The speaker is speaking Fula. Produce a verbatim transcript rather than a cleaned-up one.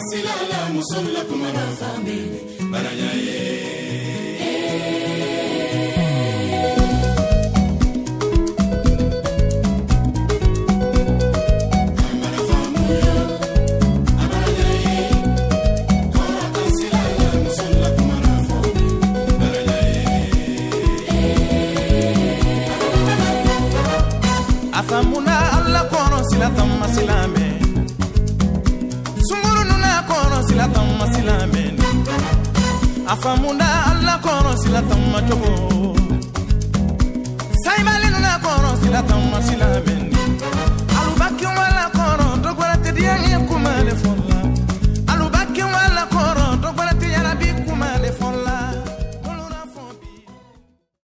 silala musolla kumara fambi baranyaye Afamuna alla kono silatam masilame Sunguru nuna kono silatam masilame Afamuna alla kono silatam machogo Saimale nuna kono silatam masilame